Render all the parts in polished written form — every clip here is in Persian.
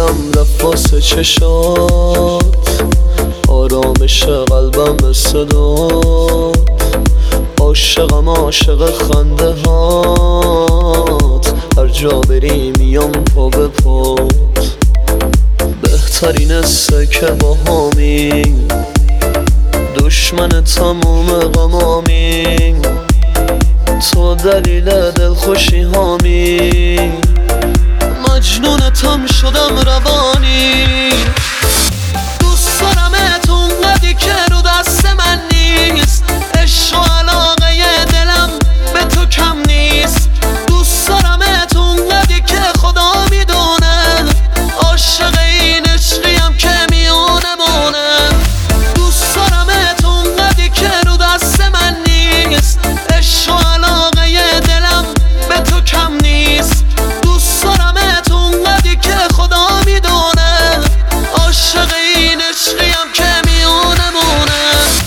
دلم رفت واسه چشات، آرامش قلبم صدات، عاشقم عاشق خنده هات، هر جا بری میام پا به پات. بهترین که با همین دشمن تموم غمامین، تو دلیل دلخوشی هامی، مجنونتم شدم روانی. دوست دارمت اونقدی که رو دست من نیست، عشق و علاقه دلم به تو کم نیست. دوست دارمت اونقدی که خدا میدونه، عاشق این عشقیم که میونمونه. دوست دارمت اونقدی که رو دست من نیست، عشق و علاقه دلم به تو کم نیست. دوست دارمت اونقدی که خدا میدونه، عاشق این عشقیم که میونمونه.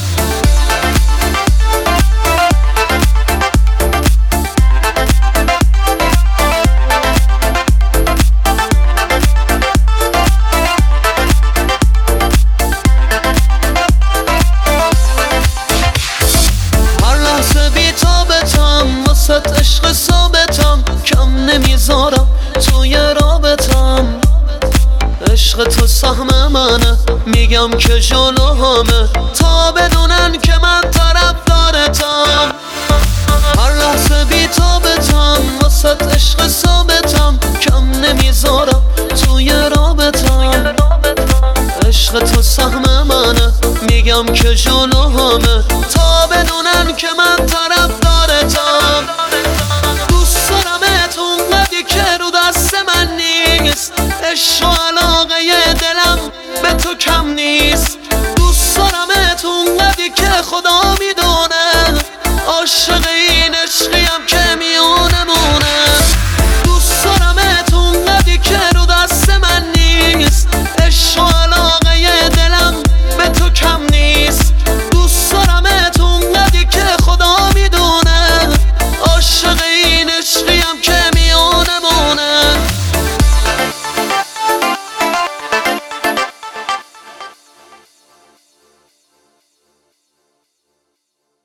عشق ثابتم، کم نمیذارم توی رابطم. عشق تو سهم منه، میگم که جلو همه تا بدونن که من طرفدارتم. هر لحظه بی تابتم، واسه عشق ثابتم، کم نمیذارم توی رابطم. عشق تو سهم منه، میگم که جلو همه تا بدونن که من